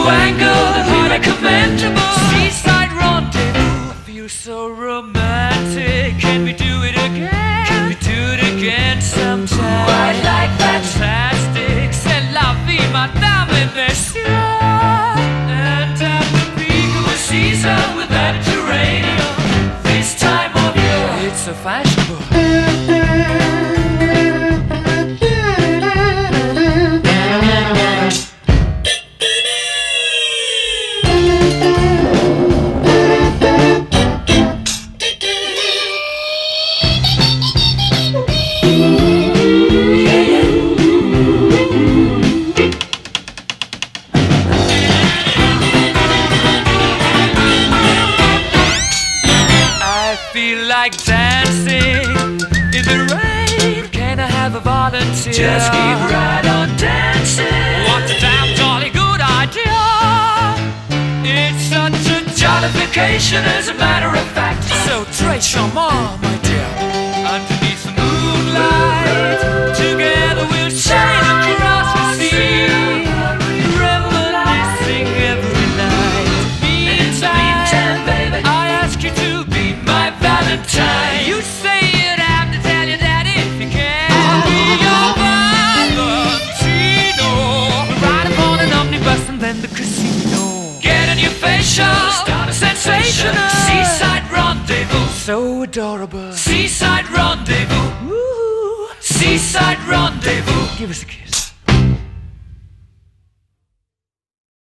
angle that we recommend. Seaside rendezvous. I feel so romantic. Can we do it again? Can we do it again sometime? I'd like that. Fantastic. C'est la vie, madame, et messieurs. And at the peak of the season with Mediterranean, this time of year, it's so fashionable. I feel like dancing in the rain. Can I have a volunteer? Just keep right on dancing. What a damn jolly good idea. It's such a jollification, as a matter of fact. So très charmant, my dear. Underneath the moonlight, together we'll sail across the sea, reminiscing every night. Meantime, baby, I ask you to be my Valentine. You say you'd have to tell your daddy if you can. I'll be your Valentino. Ride upon an omnibus and then the casino. Get a new facial, start a sensation. Seaside rendezvous, so adorable. Seaside rendezvous, woo. Seaside rendezvous, give us a kiss.